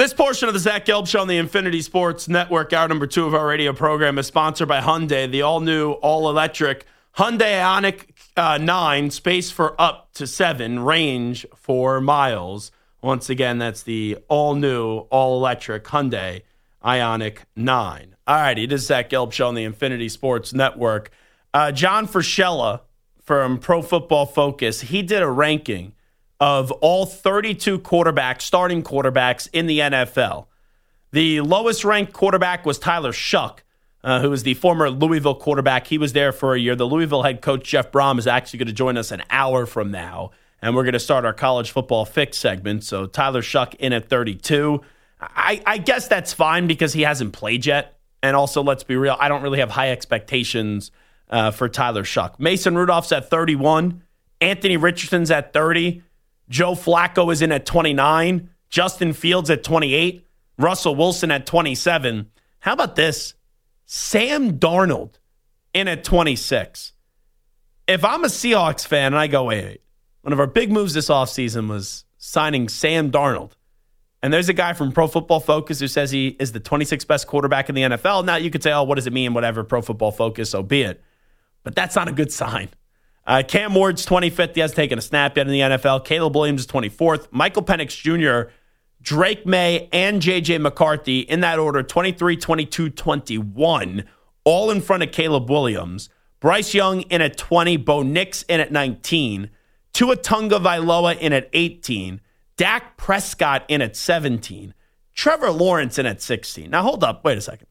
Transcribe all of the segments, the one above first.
This portion of the Zach Gelb Show on the Infinity Sports Network, hour number 2 of our radio program, is sponsored by Hyundai, the all-new, all-electric Hyundai Ioniq 9, space for up to 7, range 4 miles. Once again, that's the all-new, all-electric Hyundai Ioniq 9. All righty, it is Zach Gelb Show on the Infinity Sports Network. John Frischella from Pro Football Focus, he did a ranking of all 32 quarterbacks, starting quarterbacks in the NFL. The lowest ranked quarterback was Tyler Shuck, who was the former Louisville quarterback. He was there for a year. The Louisville head coach, Jeff Brom, is actually going to join us an hour from now, and we're going to start our college football fix segment. So Tyler Shuck in at 32. I guess that's fine because he hasn't played yet. And also, let's be real, I don't really have high expectations for Tyler Shuck. Mason Rudolph's at 31. Anthony Richardson's at 30. Joe Flacco is in at 29. Justin Fields at 28. Russell Wilson at 27. How about this? Sam Darnold in at 26. If I'm a Seahawks fan and I go, wait, one of our big moves this offseason was signing Sam Darnold. And there's a guy from Pro Football Focus who says he is the 26th best quarterback in the NFL. Now, you could say, oh, what does it mean? Whatever, Pro Football Focus, so be it. But that's not a good sign. Cam Ward's 25th. He hasn't taken a snap yet in the NFL. Caleb Williams is 24th. Michael Penix Jr., Drake May, and J.J. McCarthy in that order, 23, 22, 21, all in front of Caleb Williams. Bryce Young in at 20. Bo Nix in at 19. Tua Tagovailoa in at 18. Dak Prescott in at 17. Trevor Lawrence in at 16. Now, hold up. Wait a second.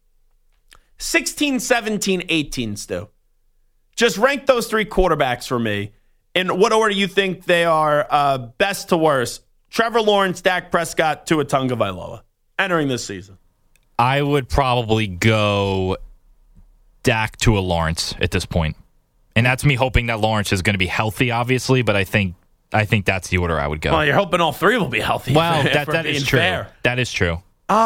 16, 17, 18, Stu. Just rank those three quarterbacks for me. In what order you think they are best to worst? Trevor Lawrence, Dak Prescott, Tua Tagovailoa entering this season. I would probably go Dak, Tua, Lawrence at this point. And that's me hoping that Lawrence is going to be healthy, obviously, but I think that's the order I would go. Well, you're hoping all three will be healthy. Well, that is true. Fair. That is true.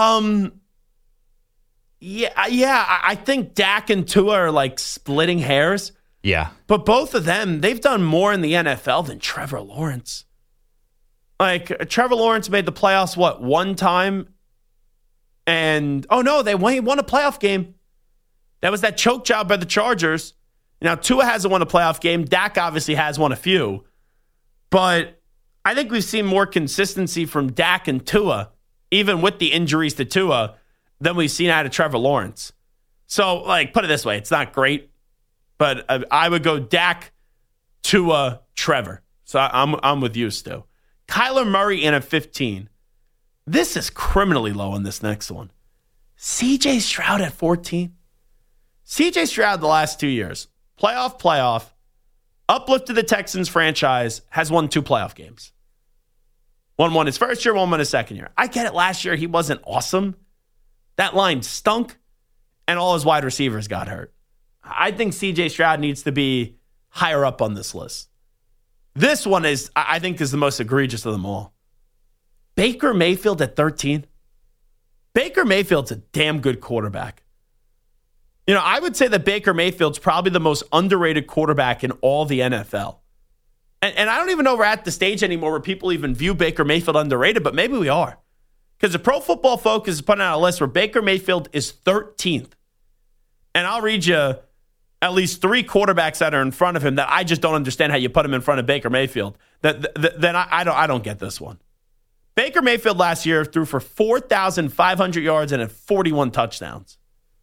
Yeah. I think Dak and Tua are like splitting hairs. Yeah. But both of them, they've done more in the NFL than Trevor Lawrence. Like, Trevor Lawrence made the playoffs, one time? And, he won a playoff game. That was that choke job by the Chargers. Now, Tua hasn't won a playoff game. Dak obviously has won a few. But I think we've seen more consistency from Dak and Tua, even with the injuries to Tua, than we've seen out of Trevor Lawrence. So, put it this way. It's not great. But I would go Dak, Tua, Trevor. So I'm with you, Stu. Kyler Murray in at 15. This is criminally low on this next one. C.J. Stroud at 14. C.J. Stroud the last 2 years. Playoff. Uplifted the Texans franchise. Has won 2 playoff games. One won his first year, one won his second year. I get it. Last year he wasn't awesome. That line stunk. And all his wide receivers got hurt. I think C.J. Stroud needs to be higher up on this list. This one is the most egregious of them all. Baker Mayfield at 13. Baker Mayfield's a damn good quarterback. I would say that Baker Mayfield's probably the most underrated quarterback in all the NFL. And I don't even know we're at the stage anymore where people even view Baker Mayfield underrated, but maybe we are. Because the Pro Football Focus is putting out a list where Baker Mayfield is 13th. And I'll read you at least 3 quarterbacks that are in front of him that I just don't understand how you put him in front of Baker Mayfield. Then I don't get this one. Baker Mayfield last year threw for 4,500 yards and had 41 touchdowns.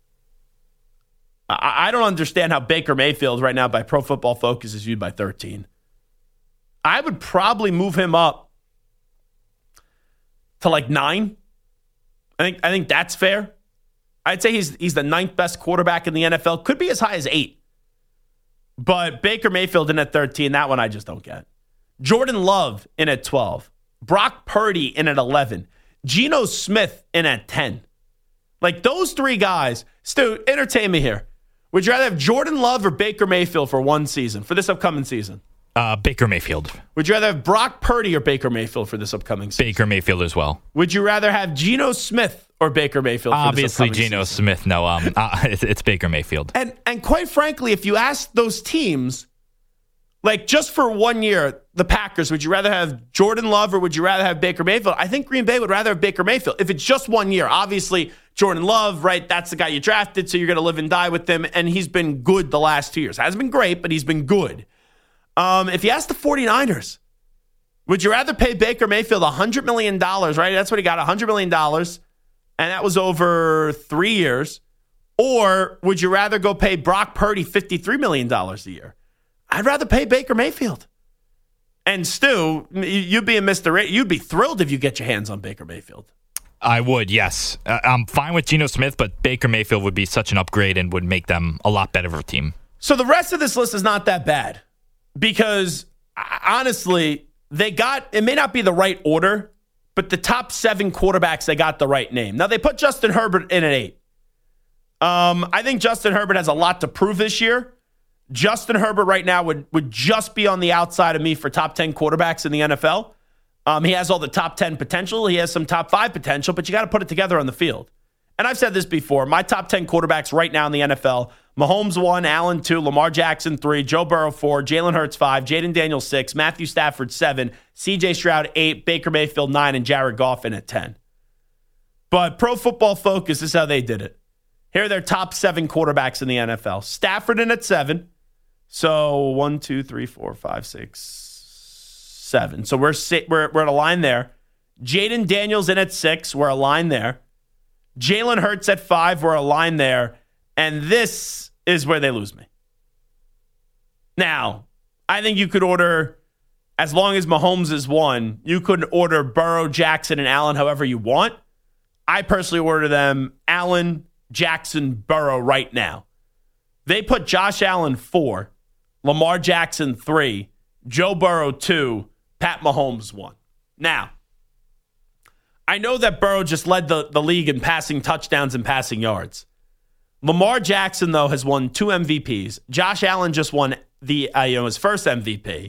I don't understand how Baker Mayfield right now by Pro Football Focus is viewed by 13. I would probably move him up to 9. I think that's fair. I'd say he's the 9th best quarterback in the NFL. Could be as high as 8. But Baker Mayfield in at 13, that one I just don't get. Jordan Love in at 12. Brock Purdy in at 11. Geno Smith in at 10. Those 3 guys. Stu, entertain me here. Would you rather have Jordan Love or Baker Mayfield for one season, for this upcoming season? Baker Mayfield. Would you rather have Brock Purdy or Baker Mayfield for this upcoming season? Baker Mayfield as well. Would you rather have Geno Smith or Baker Mayfield for Obviously, this upcoming Geno season? Smith. No, it's Baker Mayfield. And quite frankly, if you ask those teams, just for 1 year, the Packers, would you rather have Jordan Love or would you rather have Baker Mayfield? I think Green Bay would rather have Baker Mayfield. If it's just 1 year, obviously Jordan Love, right, that's the guy you drafted, so you're going to live and die with him, and he's been good the last 2 years. Hasn't been great, but he's been good. If you ask the 49ers, would you rather pay Baker Mayfield $100 million, right? That's what he got, $100 million, and that was over 3 years. Or would you rather go pay Brock Purdy $53 million a year? I'd rather pay Baker Mayfield. And Stu, you being Mr. A, you'd be thrilled if you get your hands on Baker Mayfield. I would, yes. I'm fine with Geno Smith, but Baker Mayfield would be such an upgrade and would make them a lot better of a team. So the rest of this list is not that bad because, honestly, it may not be the right order, but the top 7 quarterbacks, they got the right name. Now, they put Justin Herbert in at 8. I think Justin Herbert has a lot to prove this year. Justin Herbert right now would just be on the outside of me for top 10 quarterbacks in the NFL. He has all the top 10 potential. He has some top 5 potential, but you got to put it together on the field. And I've said this before. My top 10 quarterbacks right now in the NFL, Mahomes 1, Allen 2, Lamar Jackson 3, Joe Burrow 4, Jalen Hurts 5, Jaden Daniels 6, Matthew Stafford 7, CJ Stroud 8, Baker Mayfield 9, and Jared Goff in at 10. But Pro Football Focus is how they did it. Here are their top 7 quarterbacks in the NFL. Stafford in at 7. So 1, 2, 3, 4, 5, 6, 7. So we're at a line there. Jaden Daniels in at 6. We're a line there. Jalen Hurts at 5. We're a line there. And this is where they lose me. Now, I think you could order, as long as Mahomes is 1, you could order Burrow, Jackson, and Allen however you want. I personally order them Allen, Jackson, Burrow right now. They put Josh Allen 4, Lamar Jackson 3, Joe Burrow 2, Pat Mahomes 1. Now, I know that Burrow just led the league in passing touchdowns and passing yards. Lamar Jackson, though, has won 2 MVPs. Josh Allen just won his first MVP.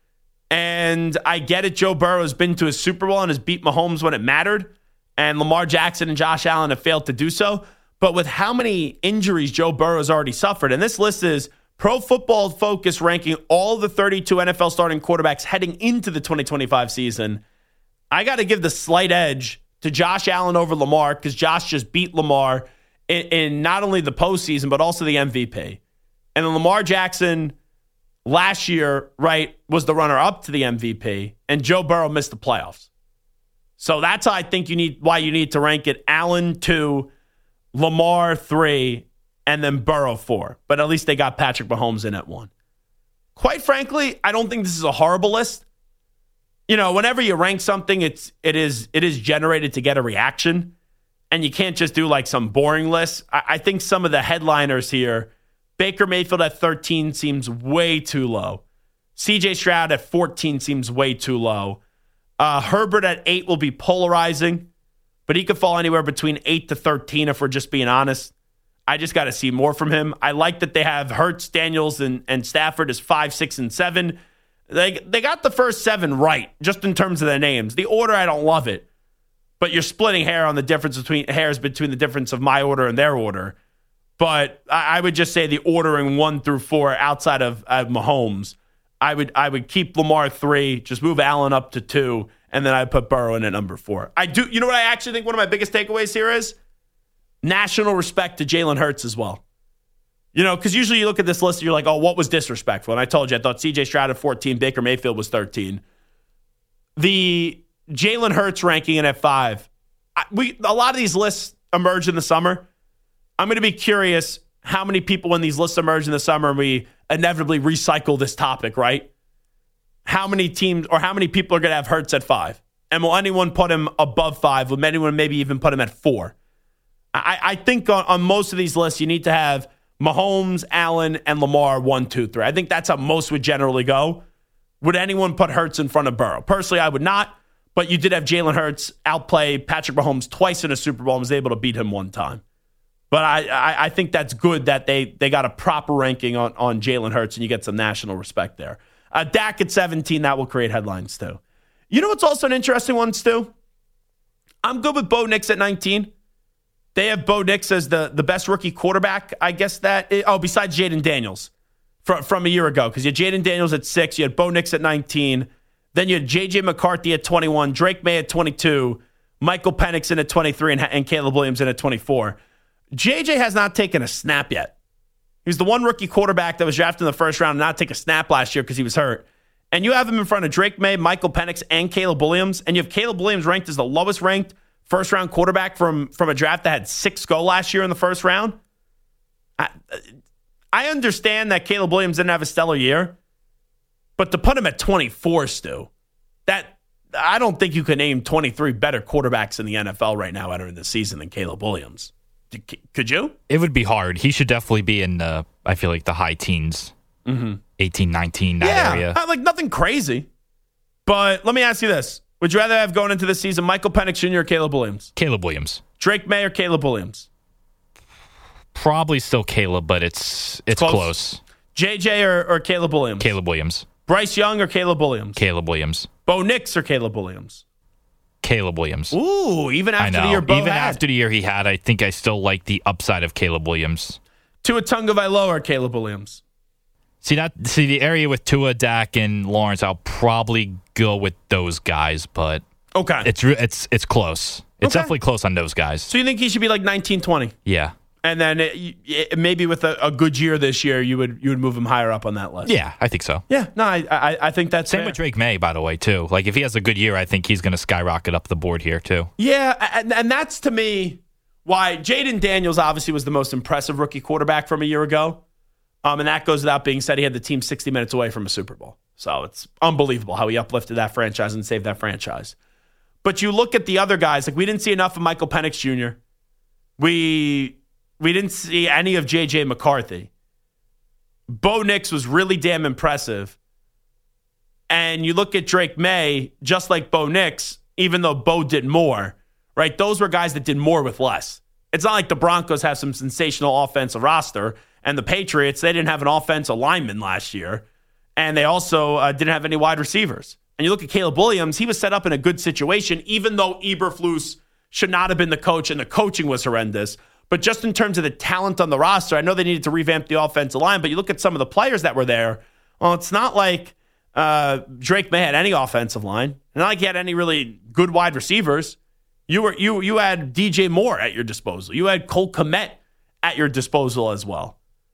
And I get it, Joe Burrow has been to a Super Bowl and has beat Mahomes when it mattered. And Lamar Jackson and Josh Allen have failed to do so. But with how many injuries Joe Burrow has already suffered, and this list is Pro Football Focus ranking all the 32 NFL starting quarterbacks heading into the 2025 season, I got to give the slight edge to Josh Allen over Lamar because Josh just beat Lamar in not only the postseason, but also the MVP. And then Lamar Jackson last year, right, was the runner-up to the MVP, and Joe Burrow missed the playoffs. So that's how I think why you need to rank it Allen 2, Lamar 3, and then Burrow 4. But at least they got Patrick Mahomes in at 1. Quite frankly, I don't think this is a horrible list. You know, whenever you rank something, it is generated to get a reaction. And you can't just do like some boring list. I think some of the headliners here, Baker Mayfield at 13 seems way too low. CJ Stroud at 14 seems way too low. Herbert at 8 will be polarizing, but he could fall anywhere between 8 to 13 if we're just being honest. I just got to see more from him. I like that they have Hurts, Daniels, and Stafford as 5, 6, and 7. They got the first 7 right, just in terms of their names. The order, I don't love it, but you're splitting hairs between the difference of my order and their order. But I would just say the ordering 1 through 4 outside of Mahomes, I would keep Lamar 3, just move Allen up to 2, and then I'd put Burrow in at number 4. You know what I actually think one of my biggest takeaways here is? National respect to Jalen Hurts as well. You know, because usually you look at this list and you're like, oh, what was disrespectful? And I told you, I thought CJ Stroud at 14, Baker Mayfield was 13. The Jalen Hurts ranking in at 5. A lot of these lists emerge in the summer. I'm going to be curious how many people when these lists emerge in the summer and we inevitably recycle this topic, right? How many teams or how many people are going to have Hurts at 5? And will anyone put him above 5? Will anyone maybe even put him at 4? I think on most of these lists, you need to have Mahomes, Allen, and Lamar 1, 2, 3. I think that's how most would generally go. Would anyone put Hurts in front of Burrow? Personally, I would not. But you did have Jalen Hurts outplay Patrick Mahomes twice in a Super Bowl and was able to beat him 1 time. But I think that's good that they got a proper ranking on Jalen Hurts and you get some national respect there. Dak at 17, that will create headlines too. You know what's also an interesting one, Stu? I'm good with Bo Nix at 19. They have Bo Nix as the best rookie quarterback, I guess besides Jaden Daniels from a year ago. Because you had Jaden Daniels at 6, you had Bo Nix at 19. Then you had J.J. McCarthy at 21, Drake May at 22, Michael Penix in at 23, and Caleb Williams in at 24. J.J. has not taken a snap yet. He's the one rookie quarterback that was drafted in the first round and not take a snap last year because he was hurt. And you have him in front of Drake May, Michael Penix, and Caleb Williams. And you have Caleb Williams ranked as the lowest ranked first-round quarterback from a draft that had 6 go last year in the first round. I understand that Caleb Williams didn't have a stellar year, but to put him at 24, Stu, I don't think you can name 23 better quarterbacks in the NFL right now entering the season than Caleb Williams. Could you? It would be hard. He should definitely be in I feel like the high teens, 18, 19, that area. Like nothing crazy. But let me ask you this. Would you rather have going into the season Michael Penix Jr. or Caleb Williams? Caleb Williams. Drake May or Caleb Williams? Probably still Caleb, but it's close. JJ or Caleb Williams? Caleb Williams. Bryce Young or Caleb Williams? Caleb Williams. Bo Nix or Caleb Williams? Caleb Williams. Ooh, even after the year Bo Even had. after the year he had, I think I still like the upside of Caleb Williams. Tua Tagovailoa or Caleb Williams? See the area with Tua, Dak, and Lawrence, I'll probably go with those guys, but okay, it's close. It's definitely close on those guys. So you think he should be like 19-20? Yeah. And then maybe with a good year this year, you would move him higher up on that list. Yeah, I think so. Yeah, no, I think that's same fair. with Drake May, by the way, too. Like if he has a good year, I think he's going to skyrocket up the board here too. Yeah, and that's to me why Jaden Daniels obviously was the most impressive rookie quarterback from a year ago. And that goes without being said. He had the team 60 minutes away from a Super Bowl. So it's unbelievable how he uplifted that franchise and saved that franchise. But you look at the other guys, like we didn't see enough of Michael Penix Jr. We didn't see any of J.J. McCarthy. Bo Nix was really damn impressive. And you look at Drake May, just like Bo Nix, even though Bo did more, right? Those were guys that did more with less. It's not like the Broncos have some sensational offensive roster, and the Patriots, they didn't have an offensive lineman last year, and they also didn't have any wide receivers. And you look at Caleb Williams, he was set up in a good situation, even though Eberflus should not have been the coach, and the coaching was horrendous. But just in terms of the talent on the roster, I know they needed to revamp the offensive line, but you look at some of the players that were there, well, it's not like Drake May had any offensive line. It's not like he had any really good wide receivers. You had DJ Moore at your disposal. You had Cole Kmet at your disposal as well.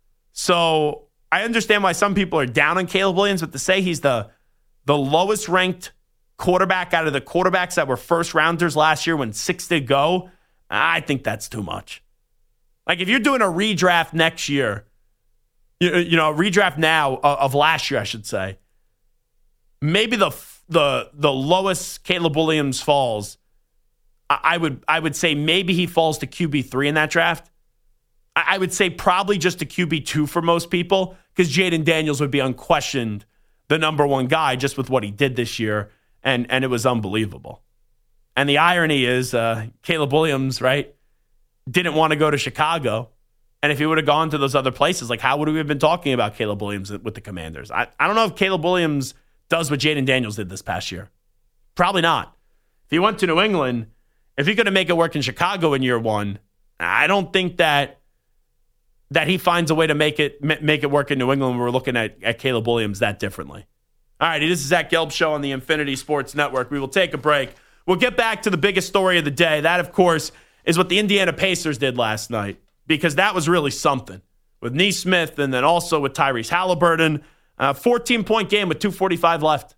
So I understand why some people are down on Caleb Williams, but to say he's the lowest ranked quarterback out of the quarterbacks that were first rounders last year when 6 did go, I think that's too much. Like if you're doing a redraft next year, you know, a redraft now of last year, I should say, maybe the lowest Caleb Williams falls. I would say maybe he falls to QB3 in that draft. I would say probably just to QB2 for most people because Jaden Daniels would be unquestioned the number one guy just with what he did this year, and it was unbelievable. And the irony is Caleb Williams, right, didn't want to go to Chicago. And if he would have gone to those other places, like how would we have been talking about Caleb Williams with the Commanders? I don't know if Caleb Williams does what Jaden Daniels did this past year. Probably not. If he went to New England, if he couldn't make it work in Chicago in year one, I don't think that he finds a way to make it work in New England when we're looking at Caleb Williams that differently. All right, this is Zach Gelb Show on the Infinity Sports Network. We will take a break. We'll get back to the biggest story of the day. That, of course, is what the Indiana Pacers did last night, because that was really something. With Nesmith and then also with Tyrese Halliburton, 14-point game with 2:45 left.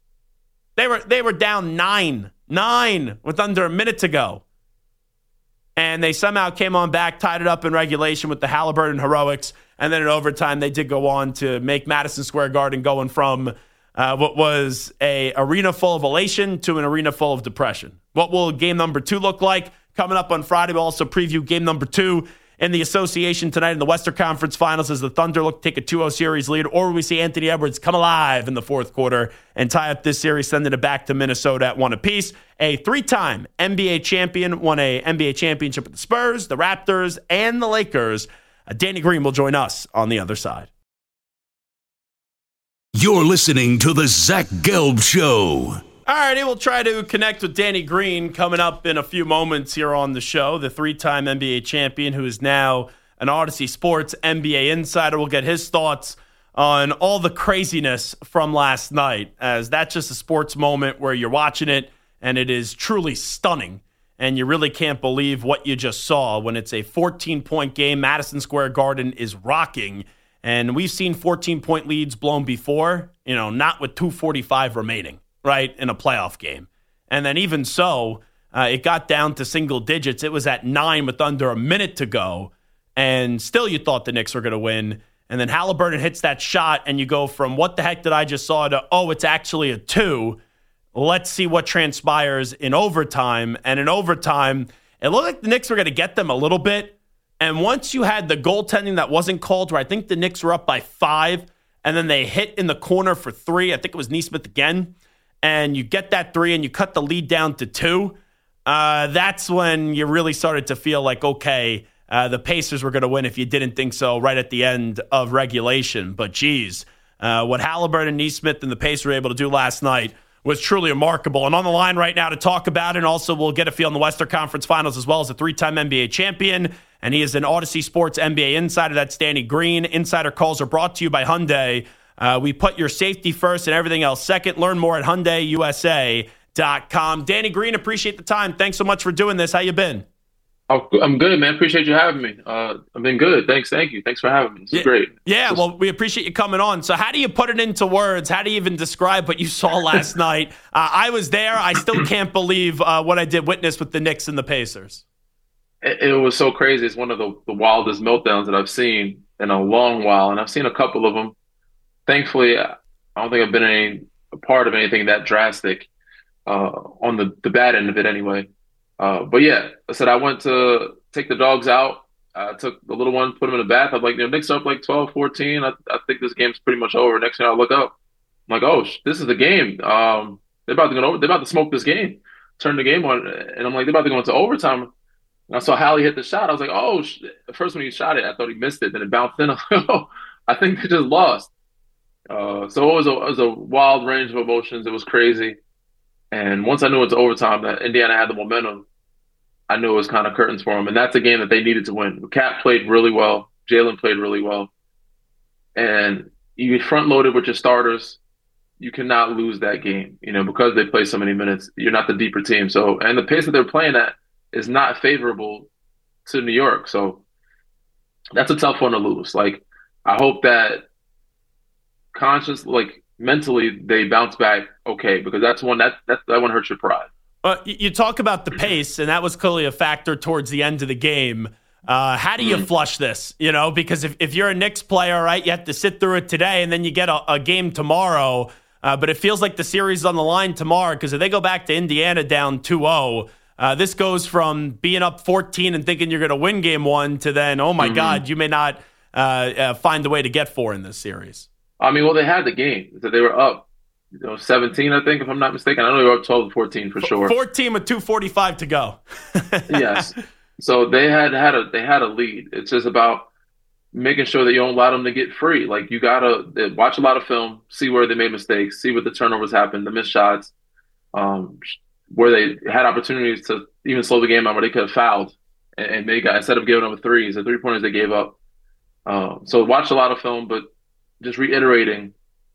They were down 9 with under a minute to go. And they somehow came on back, tied it up in regulation with the Halliburton heroics. And then in overtime, they did go on to make Madison Square Garden going from what was an arena full of elation to an arena full of depression. What will game number 2 look like? Coming up on Friday, we'll also preview game number 2 in the association tonight in the Western Conference Finals as the Thunder look to take a 2-0 series lead, or will we see Anthony Edwards come alive in the fourth quarter and tie up this series, sending it back to Minnesota at 1 apiece. A 3-time NBA champion won a NBA championship with the Spurs, the Raptors, and the Lakers. Danny Green will join us on the other side. You're listening to the Zach Gelb Show. All righty, we'll try to connect with Danny Green coming up in a few moments here on the show, the 3-time NBA champion who is now an Odyssey Sports NBA insider. We'll get his thoughts on all the craziness from last night, as that's just a sports moment where you're watching it and it is truly stunning. And you really can't believe what you just saw when it's a 14-point game. Madison Square Garden is rocking. And we've seen 14-point leads blown before, not with 2:45 remaining, right, in a playoff game. And then even so, it got down to single digits. It was at 9 with under a minute to go. And still you thought the Knicks were going to win. And then Halliburton hits that shot, and you go from what the heck did I just saw to, oh, it's actually a 2. Let's see what transpires in overtime. And in overtime, it looked like the Knicks were going to get them a little bit. And once you had the goaltending that wasn't called, where I think the Knicks were up by 5, and then they hit in the corner for 3. I think it was Nesmith again. And you get that 3, and you cut the lead down to 2. That's when you really started to feel like, okay, the Pacers were going to win if you didn't think so right at the end of regulation. But, geez, what Halliburton and Nesmith and the Pacers were able to do last night was truly remarkable. And on the line right now to talk about it, and also we'll get a feel in the Western Conference Finals as well as a 3-time NBA champion. And he is an Odyssey Sports NBA insider. That's Danny Green. Insider calls are brought to you by Hyundai. We put your safety first and everything else second. Learn more at HyundaiUSA.com. Danny Green, appreciate the time. Thanks so much for doing this. How you been? Oh, I'm good, man. Appreciate you having me. I've been good. Thank you. Thanks for having me. It's great. Yeah, well, we appreciate you coming on. So how do you put it into words? How do you even describe what you saw last night? I was there. I still can't believe what I did witness with the Knicks and the Pacers. It was so crazy. It's one of the wildest meltdowns that I've seen in a long while, and I've seen a couple of them. Thankfully, I don't think I've been a part of anything that drastic on the bad end of it anyway. But yeah, I said I went to take the dogs out. I took the little one, put him in the bath. I'm like, Knicks are up like 12, 14. I think this game's pretty much over. Next thing I look up, I'm like, oh, this is the game. They're about to go over. They're about to smoke this game, turn the game on, and I'm like, they're about to go into overtime. And I saw Hallie hit the shot. I was like, oh, at first when he shot it, I thought he missed it. Then it bounced in. I think they just lost. So it was a wild range of emotions. It was crazy. And once I knew it was overtime that Indiana had the momentum, I knew it was kind of curtains for them. And that's a game that they needed to win. Cat played really well. Jalen played really well. And you front-loaded with your starters. You cannot lose that game, because they play so many minutes. You're not the deeper team. So, and the pace that they're playing at is not favorable to New York. So that's a tough one to lose. Like, I hope that mentally they bounce back okay, because that's one that one hurts your pride. You talk about the pace, and that was clearly a factor towards the end of the game. How do you flush this? Because if you're a Knicks player, right, you have to sit through it today, and then you get a game tomorrow. But it feels like the series is on the line tomorrow, because if they go back to Indiana down 2-0, this goes from being up 14 and thinking you're going to win game 1 to then, oh my God, you may not find a way to get 4 in this series. I mean, well, they had the game. They were up. 17, I think, if I'm not mistaken. I know they were up 12-14 for sure. 14 with 2:45 to go. Yes. So they had a lead. It's just about making sure that you don't allow them to get free. Like, you gotta watch a lot of film, see where they made mistakes, see what the turnovers happened, the missed shots, where they had opportunities to even slow the game down, where they could have fouled and they got, instead of giving up threes, the 3-pointers they gave up. So watch a lot of film, but just reiterating,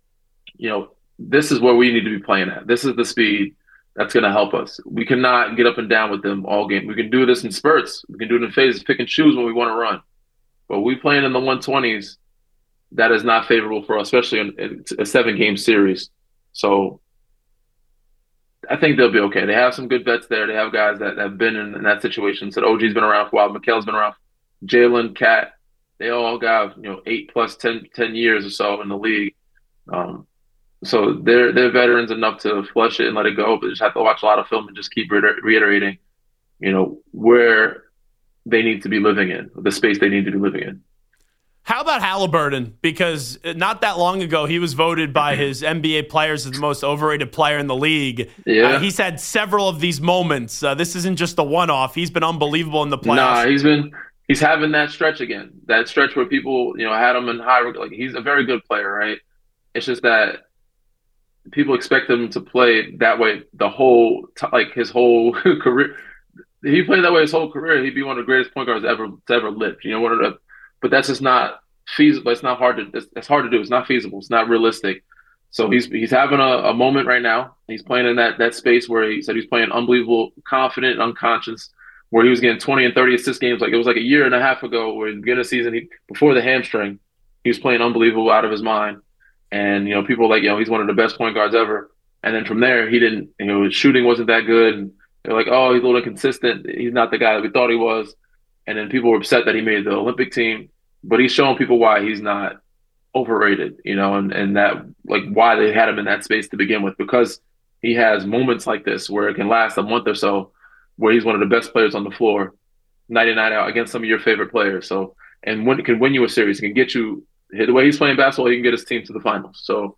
this is where we need to be playing at. This is the speed that's going to help us. We cannot get up and down with them all game. We can do this in spurts. We can do it in phases, pick and choose when we want to run. But we playing in the 120s, that is not favorable for us, especially in a 7-game series. So I think they'll be okay. They have some good vets there. They have guys that have been in that situation. So OG's been around for a while. Mikal's been around. Jalen, Cat, they all got 8 plus 10 years or so in the league. So they're veterans enough to flush it and let it go, but just have to watch a lot of film and just keep reiterating, where they need to be living in, the space they need to be living in. How about Halliburton? Because not that long ago, he was voted by his NBA players as the most overrated player in the league. Yeah. He's had several of these moments. This isn't just a one-off. He's been unbelievable in the playoffs. Nah, he's having that stretch again. That stretch where people, had him in high. Like, he's a very good player, right? It's just that people expect him to play that way his whole career. If he played that way his whole career, he'd be one of the greatest point guards to ever live. But that's just not feasible. It's not hard to. It's hard to do. It's not feasible. It's not realistic. So he's having a moment right now. He's playing in that space where he said he's playing unbelievable, confident, unconscious, where he was getting 20 and 30 assist games. Like it was like a year and a half ago, where in the beginning of the season, before the hamstring, he was playing unbelievable, out of his mind. And people were like, he's one of the best point guards ever. And then from there, he didn't. His shooting wasn't that good. And they're like, oh, he's a little inconsistent. He's not the guy that we thought he was. And then people were upset that he made the Olympic team. But he's showing people why he's not overrated, and that, like, why they had him in that space to begin with, because he has moments like this where it can last a month or so, where he's one of the best players on the floor, night in, night out, against some of your favorite players. So, and when it can win you a series, it can get you, the way he's playing basketball, he can get his team to the finals. So,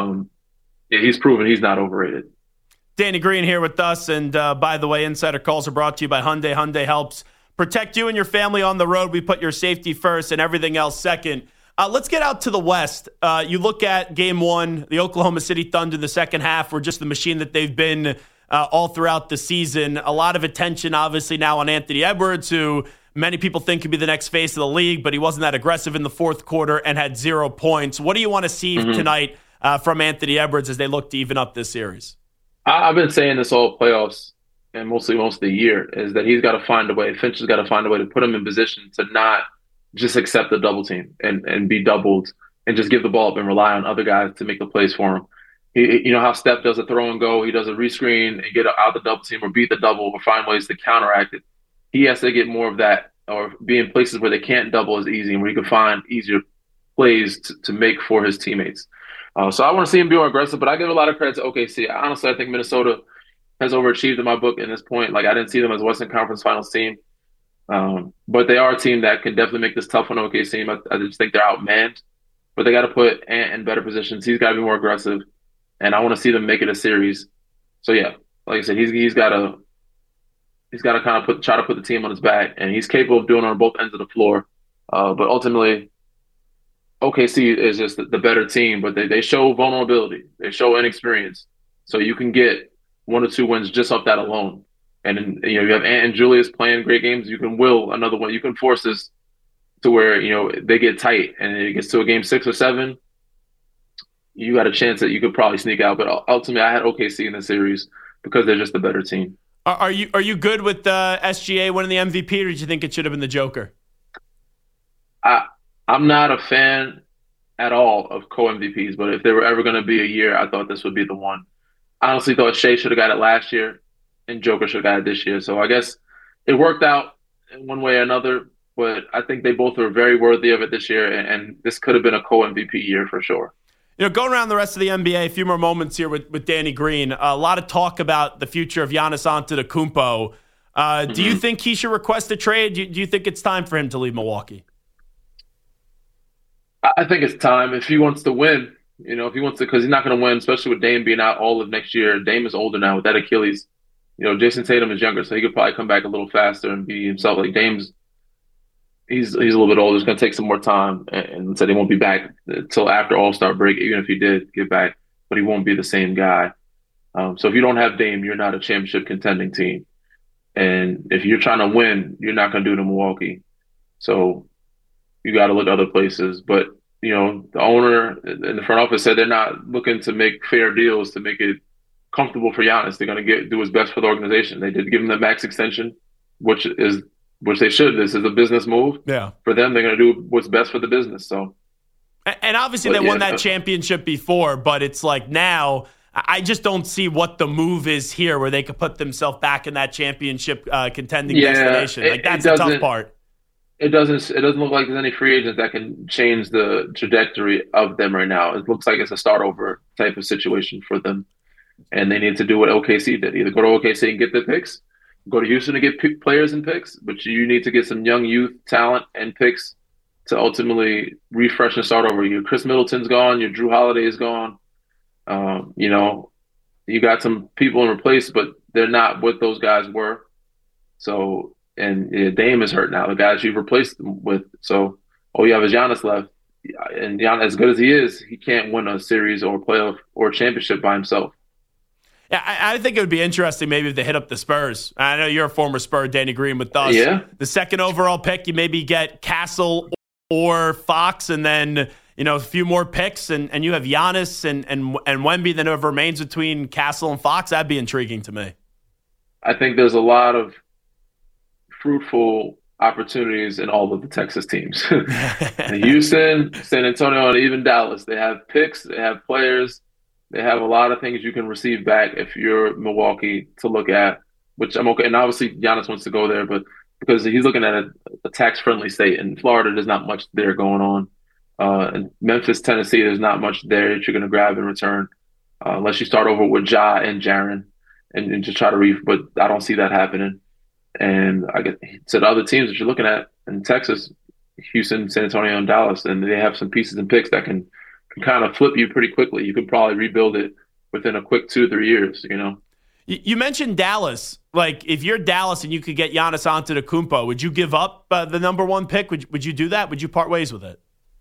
he's proven he's not overrated. Danny Green here with us. And by the way, Insider Calls are brought to you by Hyundai. Hyundai helps protect you and your family on the road. We put your safety first and everything else second. Let's get out to the West. You look at Game 1, the Oklahoma City Thunder, the second half were just the machine that they've been all throughout the season. A lot of attention, obviously, now on Anthony Edwards, who many people think could be the next face of the league, but he wasn't that aggressive in the fourth quarter and had 0 points. What do you want to see tonight from Anthony Edwards as they look to even up this series? I've been saying this all playoffs and most of the year, is that he's got to find a way. Finch has got to find a way to put him in position to not just accept the double team and be doubled and just give the ball up and rely on other guys to make the plays for him. He, how Steph does a throw and go, he does a rescreen and get out the double team or beat the double or find ways to counteract it. He has to get more of that, or be in places where they can't double as easy and where he can find easier plays to make for his teammates. So I want to see him be more aggressive, but I give a lot of credit to OKC. Honestly, I think Minnesota has overachieved in my book in this point. Like, I didn't see them as a Western Conference Finals team. But they are a team that can definitely make this tough on OKC. I just think they're outmanned, but they got to put Ant in better positions. He's got to be more aggressive, and I want to see them make it a series. So yeah, like I said, he's got to kind of try to put the team on his back, and he's capable of doing it on both ends of the floor. But ultimately, OKC is just the better team, but they show vulnerability, they show inexperience, so you can get 1 or 2 wins just off that alone. And then, you have Ant and Julius playing great games. You can will another one. You can force this to where, they get tight and it gets to a game 6 or 7. You got a chance that you could probably sneak out. But ultimately, I had OKC in the series because they're just the better team. Are you good with SGA winning the MVP, or did you think it should have been the Joker? I'm not a fan at all of co-MVPs, but if there were ever going to be a year, I thought this would be the one. I honestly thought Shea should have got it last year, and Joker should have got it this year. So I guess it worked out in one way or another, but I think they both are very worthy of it this year, and this could have been a co-MVP year for sure. Going around the rest of the NBA, a few more moments here with Danny Green. A lot of talk about the future of Giannis Antetokounmpo. Do you think he should request a trade? Do you think it's time for him to leave Milwaukee? I think it's time if he wants to win. If he wants to, because he's not going to win, especially with Dame being out all of next year. Dame is older now with that Achilles. Jason Tatum is younger, so he could probably come back a little faster and be himself. Like Dame's, he's a little bit older. It's going to take some more time, and so he won't be back until after All-Star break. Even if he did get back, but he won't be the same guy. So if you don't have Dame, you're not a championship contending team, and if you're trying to win, you're not going to do it in Milwaukee. So you got to look other places. But the owner and the front office said they're not looking to make fair deals to make it comfortable for Giannis. They're going to do what's best for the organization. They did give him the max extension, which they should. This is a business move. Yeah. For them, they're going to do what's best for the business. So, and obviously they won that championship before, but it's like now I just don't see what the move is here where they could put themselves back in that championship contending destination. Like that's the tough part. It doesn't look like there's any free agents that can change the trajectory of them right now. It looks like it's a start over type of situation for them. And they need to do what OKC did. Either go to OKC and get the picks, go to Houston to get players and picks, but you need to get some young youth talent and picks to ultimately refresh and start over. Your Chris Middleton's gone, your Drew Holiday is gone. You got some people in replace, but they're not what those guys were. So, and Dame is hurt now, the guys you've replaced them with. So all you have is Giannis left. And Giannis, as good as he is, he can't win a series or playoff or championship by himself. Yeah, I think it would be interesting maybe if they hit up the Spurs. I know you're a former Spur, Danny Green, with us. Yeah. The second overall pick, you maybe get Castle or Fox, and then a few more picks, and you have Giannis and Wemby, then whoever remains between Castle and Fox. That'd be intriguing to me. I think there's a lot of fruitful opportunities in all of the Texas teams. Houston, San Antonio, and even Dallas. They have picks, they have players, they have a lot of things you can receive back if you're Milwaukee to look at, which I'm okay. And obviously Giannis wants to go there, but because he's looking at a tax-friendly state. In Florida, there's not much there going on. In Memphis, Tennessee, there's not much there that you're going to grab in return, unless you start over with Ja and Jaren and just try to reef. But I don't see that happening. And I get to the other teams that you're looking at in Texas, Houston, San Antonio, and Dallas, and they have some pieces and picks that can kind of flip you pretty quickly. You could probably rebuild it within a quick 2 or 3 years, You mentioned Dallas. Like, if you're Dallas and you could get Giannis Antetokounmpo, would you give up the number 1 pick? Would you do that? Would you part ways with it?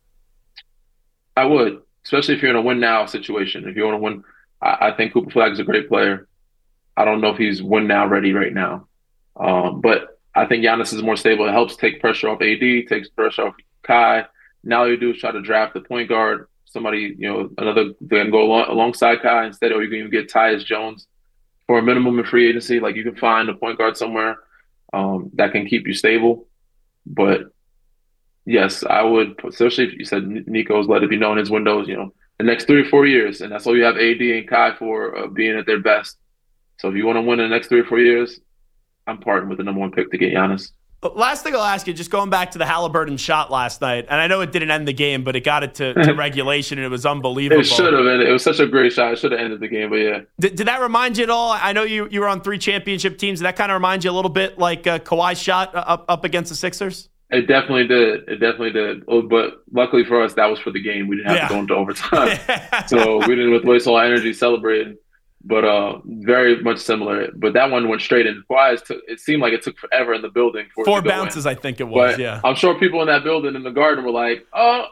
I would, especially if you're in a win-now situation. If you want to win, I think Cooper Flag is a great player. I don't know if he's win-now ready right now. But I think Giannis is more stable. It helps take pressure off AD, takes pressure off Kai. Now all you do is try to draft the point guard, somebody, another that can go alongside Kai instead, or you can even get Tyus Jones for a minimum in free agency. Like, you can find a point guard somewhere that can keep you stable. But yes, I would, especially if you said Nico's let it be known his windows, the next 3 or 4 years, and that's all you have AD and Kai for, being at their best. So if you want to win in the next 3 or 4 years, I'm parting with the number 1 pick to get Giannis. Last thing I'll ask you, just going back to the Halliburton shot last night, and I know it didn't end the game, but it got it to regulation, and it was unbelievable. It should have. It was such a great shot. It should have ended the game, but yeah. Did that remind you at all? I know you were on 3 championship teams. Did that kind of remind you a little bit like Kawhi's shot up against the Sixers? It definitely did. Oh, but luckily for us, that was for the game. We didn't have to go into overtime. So we didn't have to waste all our energy celebrating. But very much similar. But that one went straight in. It seemed like it took forever in the building for 4 it to go bounces, in. I think it was. But yeah, I'm sure people in that building in the Garden were like,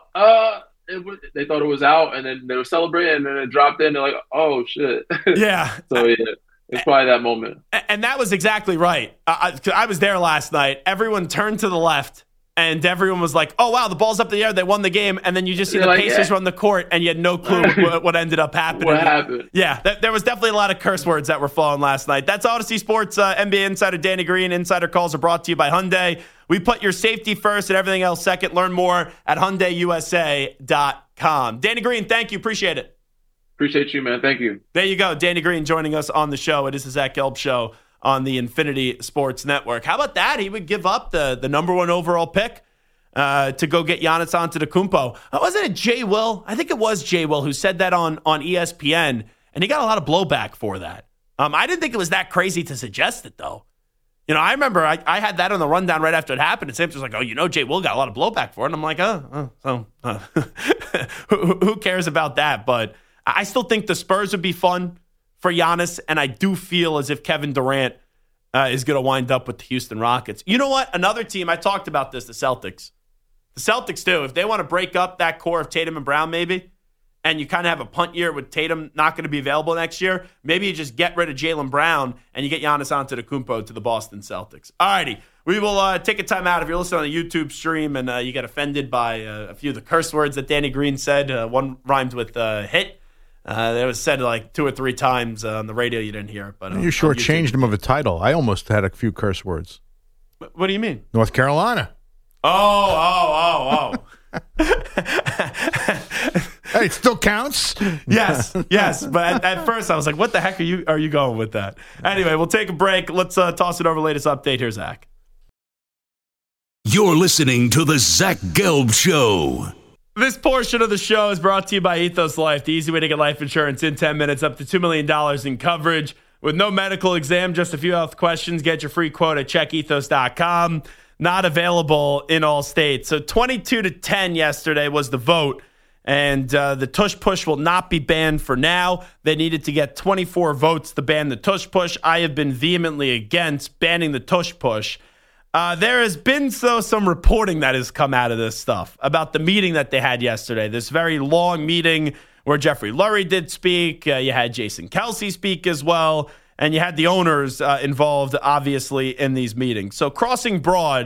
they thought it was out, and then they were celebrating, and then it dropped in. They're like, oh shit. Yeah. So yeah, it's probably that moment. And that was exactly right. I was there last night. Everyone turned to the left. And everyone was like, oh, wow, the ball's up in the air. They won the game. And then you just see the Pacers run the court, and you had no clue what ended up happening. What happened? Yeah, there was definitely a lot of curse words that were flowing last night. That's Odyssey Sports. NBA insider Danny Green. Insider calls are brought to you by Hyundai. We put your safety first and everything else second. Learn more at HyundaiUSA.com. Danny Green, thank you. Appreciate it. Appreciate you, man. Thank you. There you go. Danny Green joining us on the show. It is the Zach Gelb Show on the Infinity Sports Network. How about that? He would give up the number 1 overall pick to go get Giannis Antetokounmpo. Wasn't it Jay Will? I think it was Jay Will who said that on ESPN, and he got a lot of blowback for that. I didn't think it was that crazy to suggest it, though. I remember I had that on the rundown right after it happened, and Sam was like, oh, Jay Will got a lot of blowback for it. And I'm like, who cares about that? But I still think the Spurs would be fun for Giannis, and I do feel as if Kevin Durant is going to wind up with the Houston Rockets. You know what? Another team, I talked about this, the Celtics. The Celtics, too, if they want to break up that core of Tatum and Brown, maybe, and you kind of have a punt year with Tatum not going to be available next year, maybe you just get rid of Jaylen Brown and you get Giannis Antetokounmpo to the Boston Celtics. All righty, we will take a time out. If you're listening on the YouTube stream and you get offended by a few of the curse words that Danny Green said, one rhymed with hit. That was said like 2 or 3 times on the radio. You didn't hear it. But you shortchanged him of a title. I almost had a few curse words. What do you mean? North Carolina. Oh. Hey, it still counts. Yes. But at first I was like, what the heck are you going with that? Anyway, we'll take a break. Let's toss it over latest update. Here's Zach. You're listening to the Zach Gelb Show. This portion of the show is brought to you by Ethos Life, the easy way to get life insurance in 10 minutes, up to $2 million in coverage. With no medical exam, just a few health questions. Get your free quote at checkethos.com. Not available in all states. So 22-10 yesterday was the vote. And the tush push will not be banned for now. They needed to get 24 votes to ban the tush push. I have been vehemently against banning the tush push. There has been some reporting that has come out of this stuff about the meeting that they had yesterday. This very long meeting where Jeffrey Lurie did speak. You had Jason Kelce speak as well. And you had the owners involved, obviously, in these meetings. So Crossing Broad,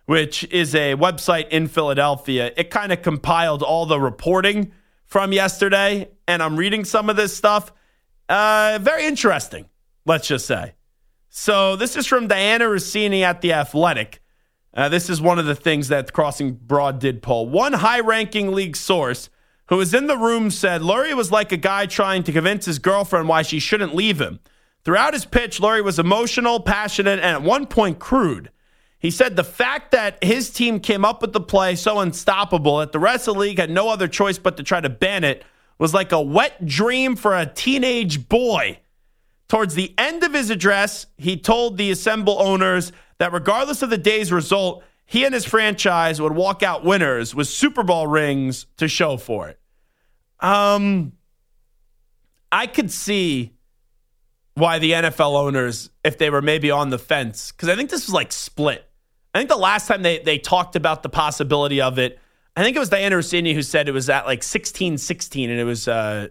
which is a website in Philadelphia. It kind of compiled all the reporting from yesterday, and I'm reading some of this stuff. Very interesting, let's just say. So this is from Diana Rossini at The Athletic. This is one of the things that Crossing Broad did poll. One high-ranking league source who was in the room said Lurie was like a guy trying to convince his girlfriend why she shouldn't leave him. Throughout his pitch, Lurie was emotional, passionate, and at one point crude. He said the fact that his team came up with the play so unstoppable that the rest of the league had no other choice but to try to ban it was like a wet dream for a teenage boy. Towards the end of his address, he told the assembled owners that regardless of the day's result, he and his franchise would walk out winners with Super Bowl rings to show for it. I could see why the NFL owners, if they were maybe on the fence, because I think this was like split. I think the last time they talked about the possibility of it, I think it was Diana Rossini who said it was at like 16-16, and it was,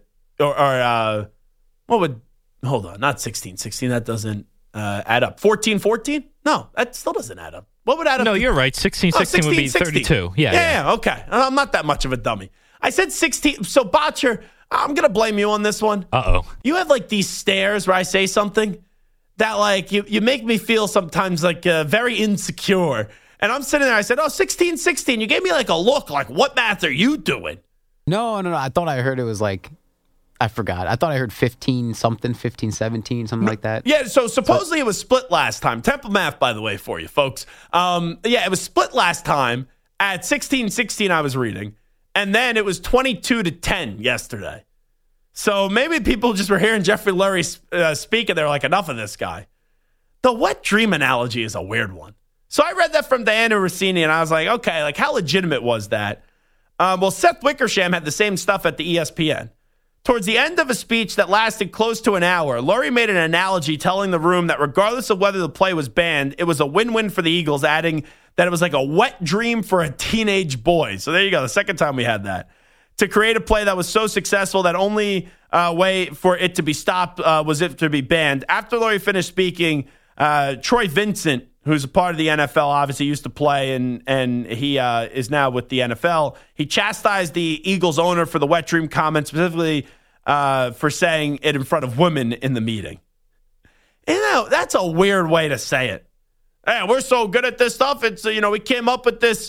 hold on, not 16-16, that doesn't add up. 14-14? No, that still doesn't add up. What would add up? No, you're right. 16-16 would be 32. Yeah, okay. I'm not that much of a dummy. I said 16. So, Botcher, I'm going to blame you on this one. Uh-oh. You have like these stares where I say something that like you make me feel sometimes like very insecure. And I'm sitting there, I said, 16-16. You gave me like a look like, what math are you doing? No. I thought I heard it was like, I forgot. I thought I heard 15-something, 15-17, something like that. Yeah, so supposedly it was split last time. Temple math, by the way, for you folks. It was split last time. At 16-16, I was reading. And then it was 22-10 yesterday. So maybe people just were hearing Jeffrey Lurie speak, and they were like, enough of this guy. The wet dream analogy is a weird one. So I read that from Diana Rossini, and I was like, okay, like how legitimate was that? Well, Seth Wickersham had the same stuff at the ESPN. Towards the end of a speech that lasted close to an hour, Lurie made an analogy telling the room that regardless of whether the play was banned, it was a win-win for the Eagles, adding that it was like a wet dream for a teenage boy. So there you go, the second time we had that. To create a play that was so successful that only way for it to be stopped was it to be banned. After Lurie finished speaking, Troy Vincent, who's a part of the NFL, obviously used to play, and he is now with the NFL. He chastised the Eagles owner for the wet dream comment, specifically for saying it in front of women in the meeting. You know, that's a weird way to say it. Hey, we're so good at this stuff. It's we came up with this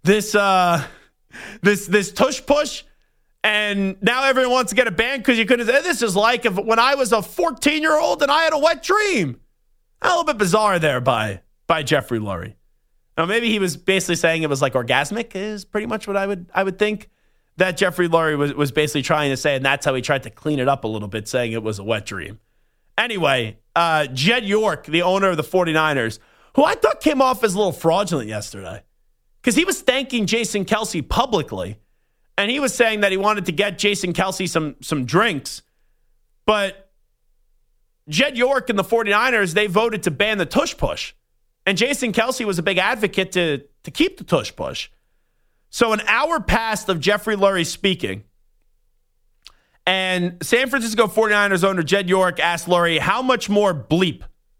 tush push, and now everyone wants to get a ban because you couldn't. This is like when I was a 14-year-old and I had a wet dream. A little bit bizarre there by Jeffrey Lurie. Now, maybe he was basically saying it was like orgasmic is pretty much what I would think that Jeffrey Lurie was basically trying to say, and that's how he tried to clean it up a little bit, saying it was a wet dream. Anyway, Jed York, the owner of the 49ers, who I thought came off as a little fraudulent yesterday because he was thanking Jason Kelce publicly, and he was saying that he wanted to get Jason Kelce some drinks, but Jed York and the 49ers, they voted to ban the tush push. And Jason Kelce was a big advocate to keep the tush push. So an hour passed of Jeffrey Lurie speaking. And San Francisco 49ers owner Jed York asked Lurie, how much more bleep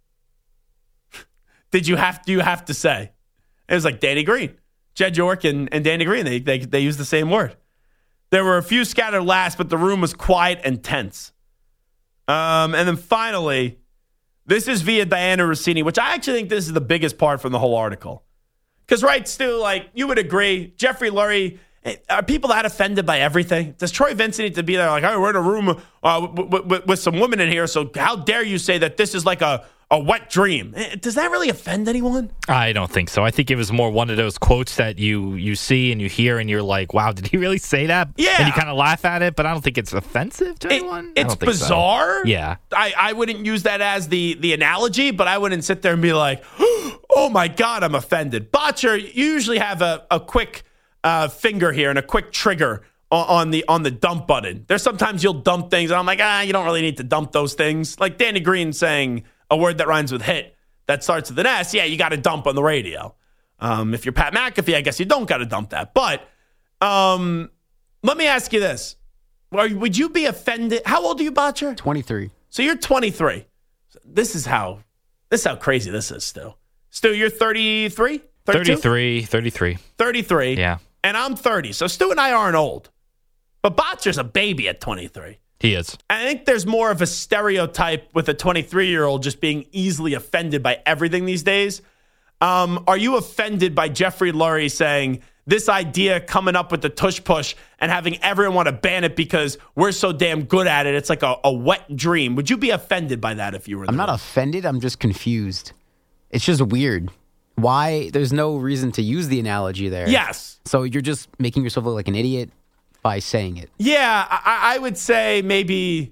do you have to say? It was like Danny Green. Jed York and Danny Green, they used the same word. There were a few scattered laughs, but the room was quiet and tense. And then finally, this is via Diana Rossini, which I actually think this is the biggest part from the whole article. Because, right, Stu, like, you would agree, Jeffrey Lurie, are people that offended by everything? Does Troy Vincent need to be there like, hey, we're in a room with some women in here, so how dare you say that this is like a wet dream? Does that really offend anyone? I don't think so. I think it was more one of those quotes that you see and you hear and you're like, wow, did he really say that? Yeah. And you kind of laugh at it, but I don't think it's offensive to anyone. It's bizarre. So. Yeah. I wouldn't use that as the analogy, but I wouldn't sit there and be like, oh my God, I'm offended. Botcher, you usually have a quick finger here and a quick trigger on the dump button. There's sometimes you'll dump things and I'm like, you don't really need to dump those things. Like Danny Green saying a word that rhymes with hit that starts with an S, yeah, you got to dump on the radio. If you're Pat McAfee, I guess you don't got to dump that. But let me ask you this. Would you be offended? How old are you, Botcher? 23. So you're 23. This is how crazy this is, Stu. Stu, you're 33? 32? 33. 33. Yeah. And I'm 30. So Stu and I aren't old. But Botcher's a baby at 23. He is. And I think there's more of a stereotype with a 23-year-old just being easily offended by everything these days. Are you offended by Jeffrey Lurie saying this idea coming up with the tush push and having everyone want to ban it because we're so damn good at it? It's like a wet dream. Would you be offended by that if you were? I'm not offended. I'm just confused. It's just weird. Why? There's no reason to use the analogy there. Yes. So you're just making yourself look like an idiot by saying it. Yeah, I would say maybe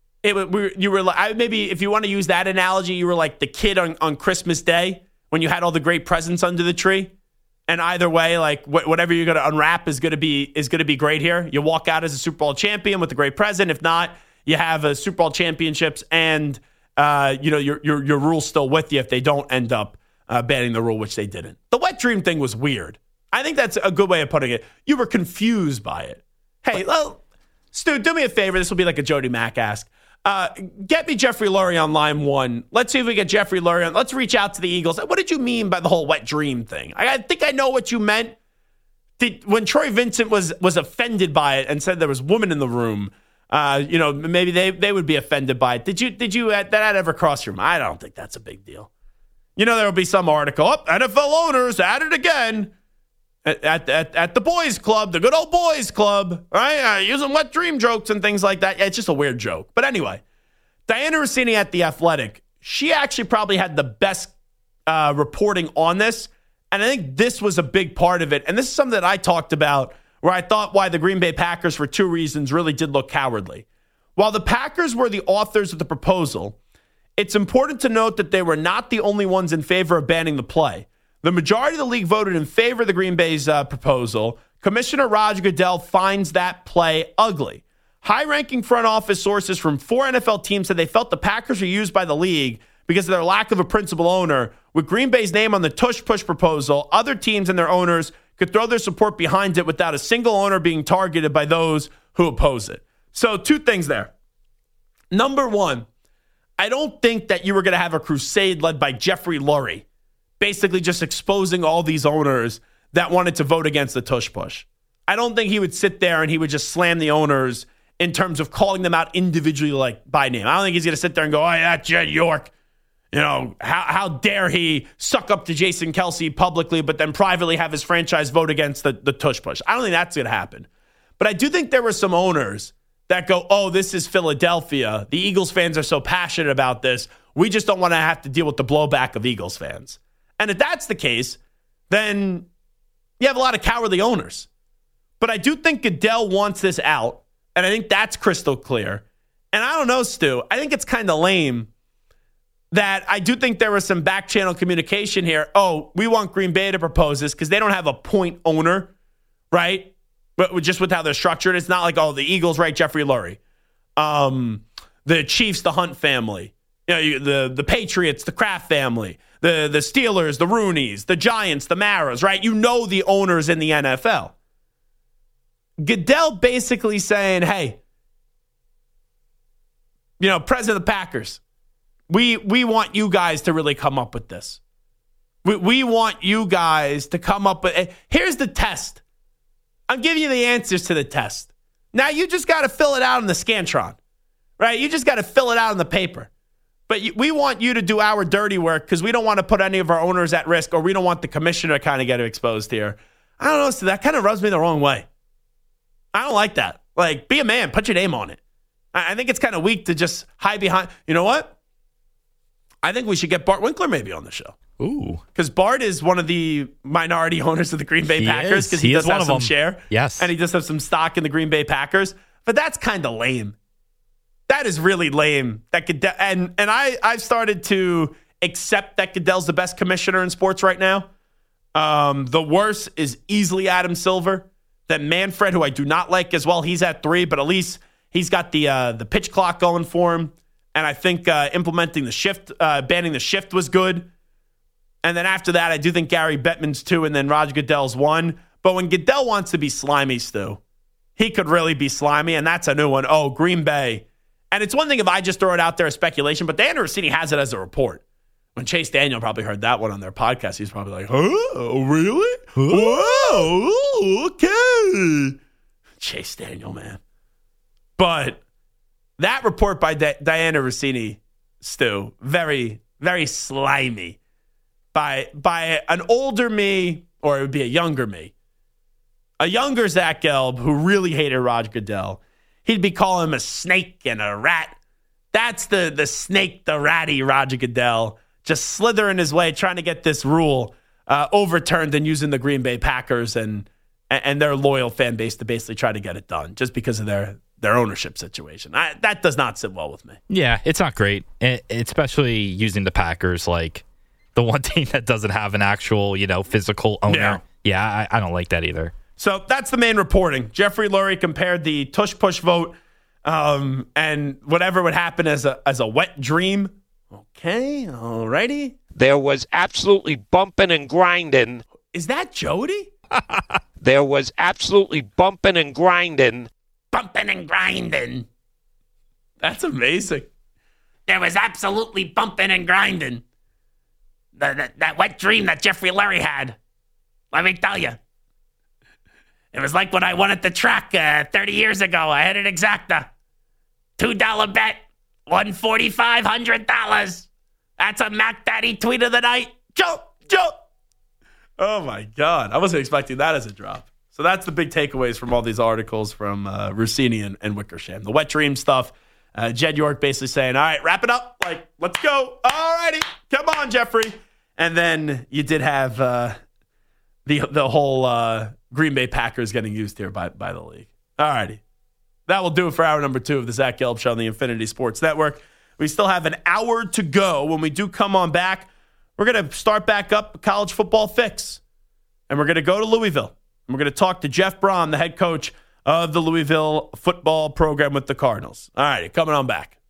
you were like, maybe if you want to use that analogy, you were like the kid on Christmas Day when you had all the great presents under the tree. And either way, like whatever you're going to unwrap is going to be great here. You walk out as a Super Bowl champion with a great present. If not, you have a Super Bowl championships and your rule's still with you if they don't end up banning the rule, which they didn't. The wet dream thing was weird. I think that's a good way of putting it. You were confused by it. Hey, Stu, do me a favor. This will be like a Jody Mack ask. Get me Jeffrey Lurie on line 1. Let's see if we get Jeffrey Lurie on. Let's reach out to the Eagles. What did you mean by the whole wet dream thing? I think I know what you meant. When Troy Vincent was offended by it and said there was women in the room, maybe they would be offended by it. Did you that ever cross your mind? I don't think that's a big deal. There will be some article, NFL owners at it again. At the boys club, the good old boys club, right? Using wet dream jokes and things like that. Yeah, it's just a weird joke. But anyway, Diana Rossini at The Athletic, she actually probably had the best reporting on this. And I think this was a big part of it. And this is something that I talked about where I thought why the Green Bay Packers, for 2 reasons, really did look cowardly. While the Packers were the authors of the proposal, it's important to note that they were not the only ones in favor of banning the play. The majority of the league voted in favor of the Green Bay's proposal. Commissioner Roger Goodell finds that play ugly. High-ranking front office sources from 4 NFL teams said they felt the Packers were used by the league because of their lack of a principal owner. With Green Bay's name on the tush-push proposal, other teams and their owners could throw their support behind it without a single owner being targeted by those who oppose it. So 2 things there. Number 1, I don't think that you were going to have a crusade led by Jeffrey Lurie, basically just exposing all these owners that wanted to vote against the tush push. I don't think he would sit there and he would just slam the owners in terms of calling them out individually, like by name. I don't think he's going to sit there and go, oh, yeah, Jed York, how dare he suck up to Jason Kelce publicly, but then privately have his franchise vote against the tush push. I don't think that's going to happen. But I do think there were some owners that go, oh, this is Philadelphia. The Eagles fans are so passionate about this. We just don't want to have to deal with the blowback of Eagles fans. And if that's the case, then you have a lot of cowardly owners. But I do think Goodell wants this out, and I think that's crystal clear. And I don't know, Stu, I think it's kind of lame that I do think there was some back-channel communication here. Oh, we want Green Bay to propose this because they don't have a point owner, right? But just with how they're structured, it's not like, oh, the Eagles, right, Jeffrey Lurie. The Chiefs, the Hunt family. The Patriots, the Kraft family. The Steelers, the Rooneys, the Giants, the Maras, right? You know the owners in the NFL. Goodell basically saying, hey, president of the Packers, we want you guys to really come up with this. We want you guys to come up with, here's the test. I'm giving you the answers to the test. Now you just got to fill it out on the Scantron, right? You just got to fill it out on the paper. But we want you to do our dirty work because we don't want to put any of our owners at risk, or we don't want the commissioner to kind of get exposed here. I don't know. So that kind of rubs me the wrong way. I don't like that. Like, be a man. Put your name on it. I think it's kind of weak to just hide behind. You know what? I think we should get Bart Winkler maybe on the show. Ooh. Because Bart is one of the minority owners of the Green Bay Packers because he does have some share. Yes. And he does have some stock in the Green Bay Packers. But that's kind of lame. That is really lame. That Goodell, and I've started to accept that Goodell's the best commissioner in sports right now. The worst is easily Adam Silver. Then Manfred, who I do not like as well, he's at 3, but at least he's got the pitch clock going for him. And I think implementing the shift, banning the shift was good. And then after that, I do think Gary Bettman's 2, and then Roger Goodell's 1. But when Goodell wants to be slimy, Stu, he could really be slimy, and that's a new one. Oh, Green Bay. And it's one thing if I just throw it out there as speculation, but Dan Rossini has it as a report. When Chase Daniel probably heard that one on their podcast, he's probably like, oh, really? Whoa, okay. Chase Daniel, man. But that report by Diana Rossini, Stu, very, very slimy. By an older me, or it would be a younger me. A younger Zach Gelb who really hated Roger Goodell. He'd be calling him a snake and a rat. That's the snake, the ratty Roger Goodell, just slithering his way, trying to get this rule overturned and using the Green Bay Packers and their loyal fan base to basically try to get it done just because of their ownership situation. That does not sit well with me. Yeah, it's not great, especially using the Packers, like the one team that doesn't have an actual, physical owner. Yeah, I don't like that either. So that's the main reporting. Jeffrey Lurie compared the tush-push vote and whatever would happen as a wet dream. Okay, alrighty. There was absolutely bumping and grinding. Is that Jody? There was absolutely bumping and grinding. Bumping and grinding. That's amazing. There was absolutely bumping and grinding. That wet dream that Jeffrey Lurie had. Let me tell you. It was like when I won at the track 30 years ago. I had an exacta. $2 bet. Won $4,500. That's a Mac Daddy tweet of the night. Jump. Oh, my God. I wasn't expecting that as a drop. So that's the big takeaways from all these articles from Rossini and Wickersham. The wet dream stuff. Jed York basically saying, all right, wrap it up. Like, let's go. All righty. Come on, Jeffrey. And then you did have the whole Green Bay Packers getting used here by the league. All righty. That will do it for hour number 2 of the Zach Gelb Show on the Infinity Sports Network. We still have an hour to go. When we do come on back, we're going to start back up a college football fix. And we're going to go to Louisville. And we're going to talk to Jeff Braun, the head coach of the Louisville football program with the Cardinals. All righty, coming on back.